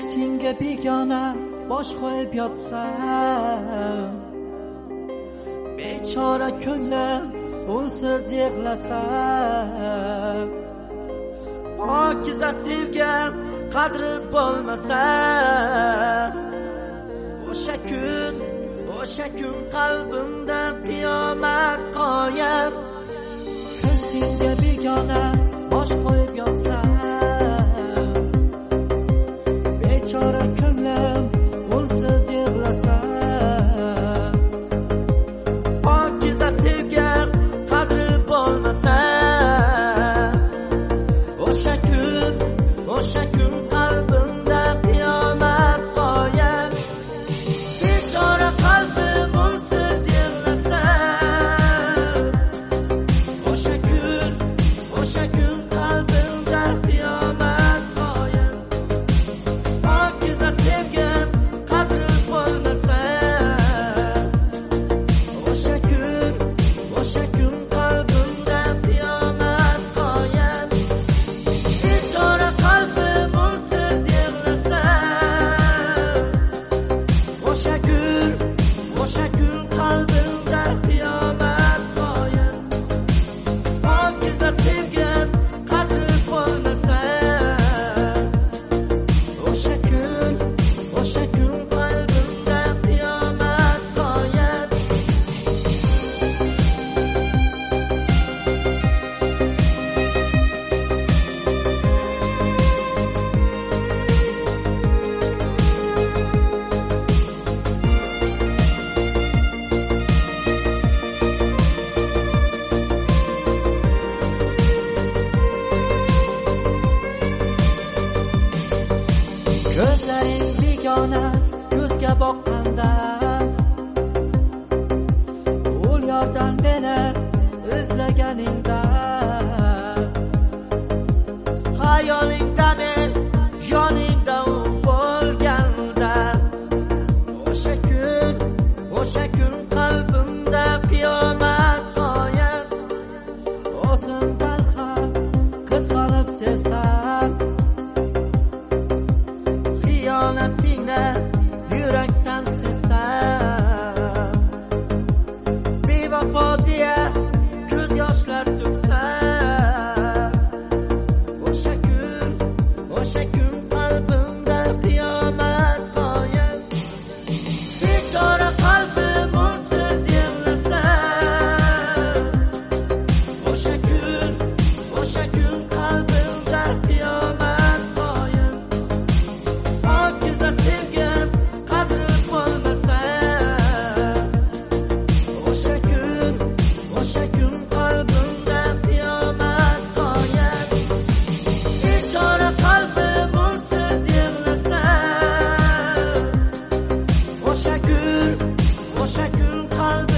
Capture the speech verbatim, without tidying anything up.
ko'ksingga begona bosh qo'yib yotsam, bechora ko'nglim unsiz yig'lasam, pokiza sevgim qadri bo'lmasa, o'sha kun o'sha kun qalbimda qiyomat qoyim. Ko'ksingga begona bosh qo'yib yotsam, bechora ko'nglim unsiz yig'lasam, pokiza sevgim qadri bo'lmasa, o'sha kun o'sha kun qalbimda qiyomat qoyim. Bechora qalbim unsiz yig'lasam, o'sha kun o'sha kun qalbimda qiyomat qoyim. Pokiza sevgim qadri bo'lmasa, o'sha kun o'sha kun qalbimda qiyomat qoyim. Bechora qalbim unsiz yig'lasam, o'sha kun o'sha kun qalbimda qiyomat qoyim. Pokiza sevgim qadri bo'lmasa, o'sha kun o'sha kun qalbimda qiyomat qoyim. Ko'zlaring begona ko'zga boqqanda, ul yordan meni izlaganingda, hayolingda men yoningda u bo'lganda, o'sha kun o'sha kun qalbimda qiyomat qoyim. O'zimdan ham qizg'anib sevsam, xiyonatingni yurakdan sezsam, bevafo deya ko'z yoshlar to'ksam, o'sha kun o'sha kun qalbimda qiyomat qoyim. Bechora qalbim unsiz yig'lasam, o'sha kun o'sha kun qalbimda qiyomat qoyim. Pokiza sevgim qadri bo'lmasa, o'sha kun o'sha kun qalbimda qiyomat qoyim. Bechora qalbim unsiz yig'lasam, o'sha kun o'sha kun qalbimda